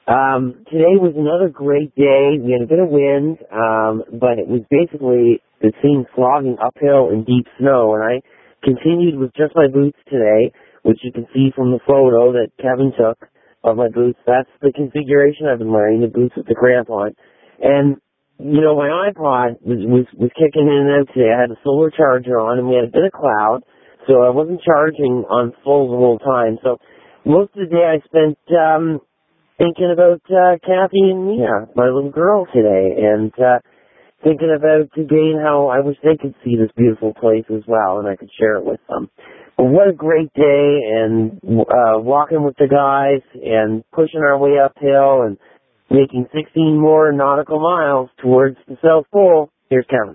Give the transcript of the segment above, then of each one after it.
Today was another great day. We had a bit of wind, but it was basically the scene slogging uphill in deep snow, and I continued with just my boots today, which you can see from the photo that Kevin took of my boots. That's the configuration I've been wearing, the boots with the crampon. And, you know, my iPod was kicking in and out today. I had a solar charger on, and we had a bit of cloud, so I wasn't charging on full the whole time. So most of the day I spent thinking about Kathy and Mia, my little girl today, and thinking about today and how I wish they could see this beautiful place as well, and I could share it with them. But what a great day, and walking with the guys and pushing our way uphill and making 16 more nautical miles towards the South Pole. Here's Kevin.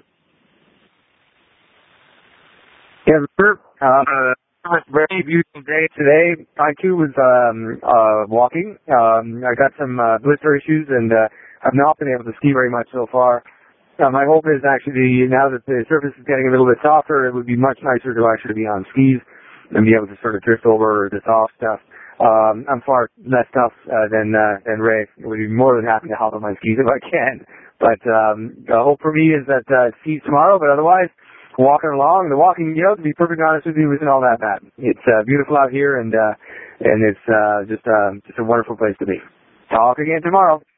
Yeah, sure. Very beautiful day today. I too was walking. I got some blister issues and have not been able to ski very much so far. My hope is actually now that the surface is getting a little bit softer, it would be much nicer to actually be on skis and be able to sort of drift over the soft stuff. I'm far less tough than Ray. I would be more than happy to hop on my skis if I can. But the hope for me is that skis tomorrow, but otherwise walking along. The walking, to be perfectly honest with you, isn't all that bad. It's beautiful out here, and it's just a wonderful place to be. Talk again tomorrow.